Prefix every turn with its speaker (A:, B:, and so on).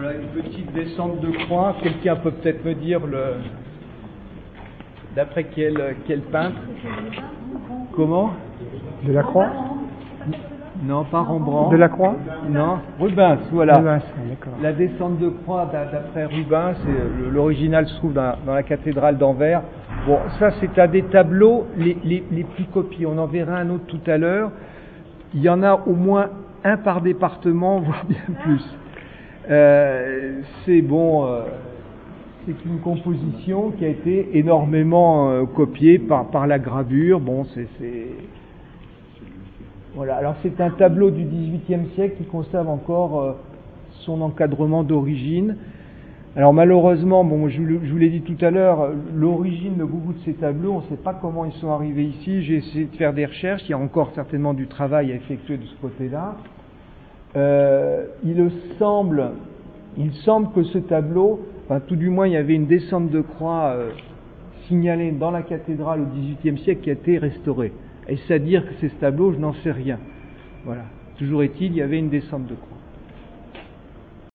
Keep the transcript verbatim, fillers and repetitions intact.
A: Voilà une petite descente de croix. Quelqu'un peut peut-être me dire le d'après quel, quel peintre? Comment?
B: De la Croix?
A: Non, pas Rembrandt.
B: De la Croix?
A: Non, Rubens, voilà.
B: Rubens, d'accord.
A: La descente de croix d'après Rubens, l'original se trouve dans, dans la cathédrale d'Anvers. Bon, ça c'est un des tableaux les, les, les plus copiés. On en verra un autre tout à l'heure. Il y en a au moins un par département, voire bien plus. Euh, c'est bon, euh, c'est une composition qui a été énormément euh, copiée par, par la gravure. Bon, c'est, c'est... Voilà. Alors c'est un tableau du dix-huitième siècle qui conserve encore euh, son encadrement d'origine. Alors malheureusement, bon, je, je vous l'ai dit tout à l'heure, l'origine de beaucoup de ces tableaux, on ne sait pas comment ils sont arrivés ici. J'ai essayé de faire des recherches, il y a encore certainement du travail à effectuer de ce côté-là. Euh, il semble, il semble que ce tableau, enfin tout du moins il y avait une descente de croix euh, signalée dans la cathédrale au dix-huitième siècle qui a été restaurée. Est-ce à dire que c'est ce tableau? Je n'en sais rien. Voilà. Toujours est-il, il y avait une descente de croix.